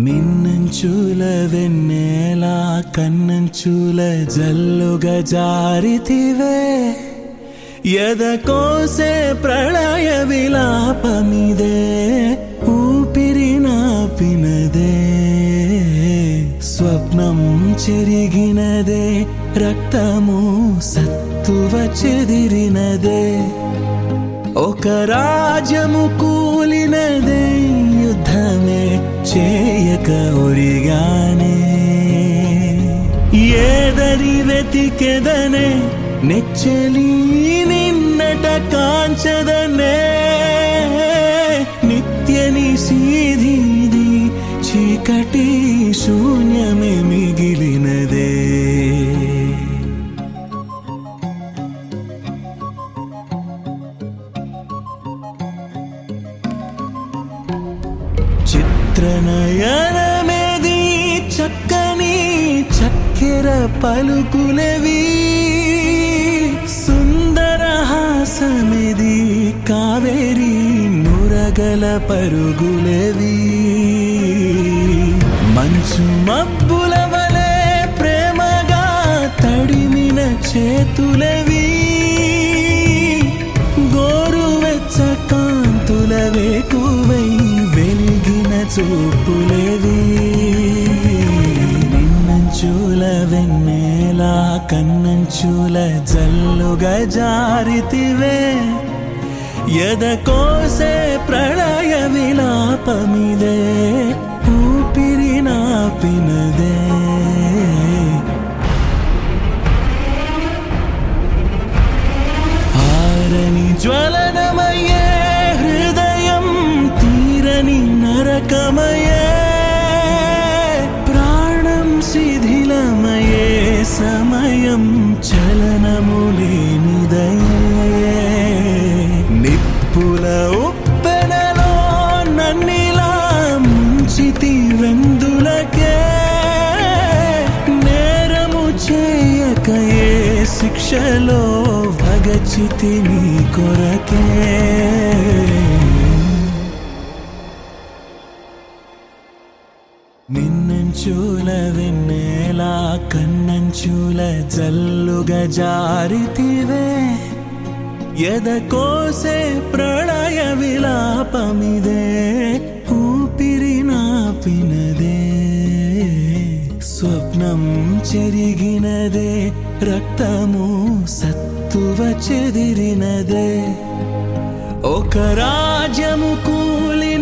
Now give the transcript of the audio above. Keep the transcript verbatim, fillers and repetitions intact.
మిన్నంచుల వెన్నెల కన్నంచుల జల్లుగా జారితివే ఎదకోసే ప్రళయ విలాపమిదే ఊపిరి నాపినదే స్వప్నం చెరిగినదే రక్తము సత్తువ చెదిరినదే ఒక రాజ్యము కూలినదే యుద్ధమే చేయక ఒరిగానే ఏదరి వెతికెదనే నెచ్చలి నిన్నట కాంచదనే నిత్య నిశీధీది చీకటి శూన్యమే మిగిలినదే చిత్రనయనమేది చక్కని చక్కెర పలుకులవి సుందర హాసమిది కావేరి నురగల పరుగులవి మంచు మబ్బుల వలె ప్రేమగా తడిమిన చేతులవి గోరువెచ్చ కాంతుల వేకువై వెలిగిన చూపులవి నిన్నంచుల వెన్నెల కన్నంచుల జల్లుగా జారితివే ఎదకోసే ప్రళయ విలాపమిదే ఊపిరి నాపినదే ఆరని జ్వలనమయ్యే హృదయం తీరని నరకమయే ప్రాణం శిథిలమయే సమయం చలనము లేనిదయే నిప్పుల ఉప్పెనలో నన్నిలా ముంచితి వెందులకే నేరము చేయకయే శిక్షలో వగచితి నీ కొరకే మిన్నంచుల వెన్నెల కన్నంచుల జల్లుగా జారితివే ఎదకోసే ప్రళయ విలాపమిదే ఊపిరి నాపినదే స్వప్నం చెరిగినదే రక్తము సత్తువ చెదిరినదే ఒక రాజ్యము కూలి